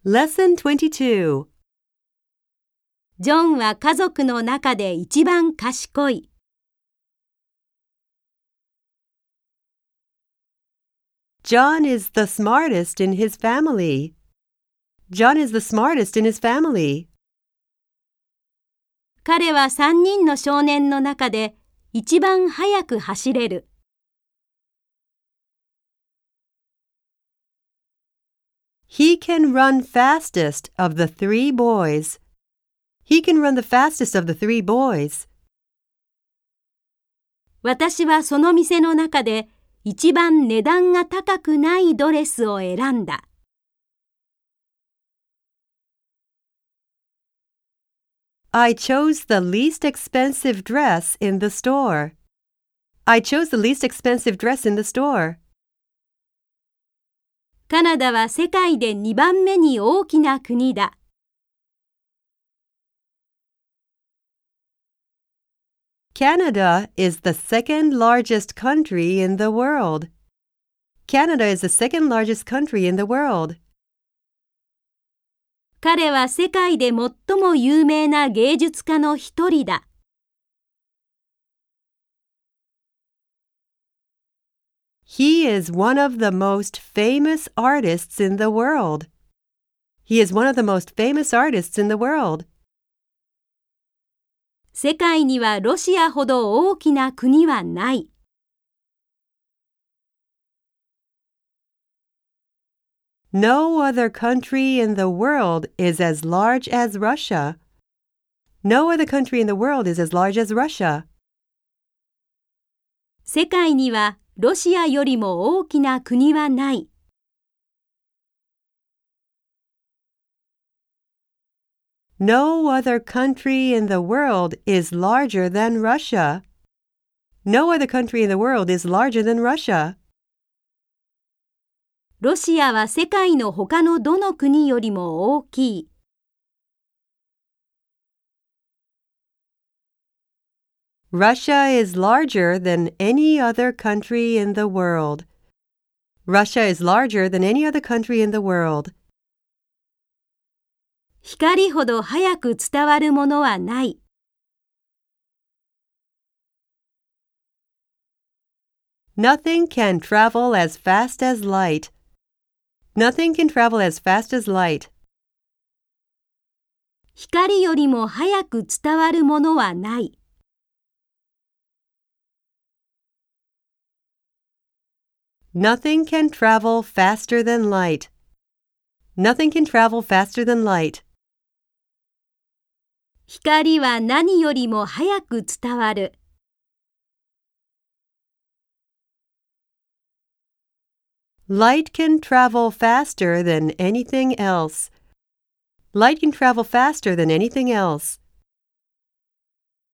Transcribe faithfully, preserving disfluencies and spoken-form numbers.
Lesson twenty-two. ジョンは家族の中で一番賢い。 John is the smartest in his family. John is the smartest in his family. 彼は三人の少年の中で一番速く走れる。 He can run fastest of the three boys. He can run the fastest of the three boys. 私はその店の中で一番値段が高くないドレスを選んだ。 I chose the least expensive dress in the store. I chose the least expensive dress in the store. カナダは世界でにばんめに大きな国だ。 Canada is the second largest country in the world. Canada is the second largest country in the world. 彼は世界で最も有名な芸術家の一人だ。 He is one of the most famous artists in the world. He is one of the most famous artists in the world. 世界にはロシアほど大きな国はない。 No other country in the world is as large as Russia. No other country in the world is as large as Russia. 世界にはロシアよりも大きな国はない。 No other country in the world is larger than Russia. No other country in the world is larger than Russia. ロシアは世界の他のどの国よりも大きい。 Russia is larger than any other country in the world. Russia is larger than any other country in the world. 光ほど早く伝わるものはない。 Nothing can travel as fast as light. Nothing can travel as fast as light. 光よりも早く伝わるものはない。 Nothing can travel faster than light. Nothing can travel faster than light. 光は何よりも早く伝わる。 Light can travel faster than anything else. Light can travel faster than anything else.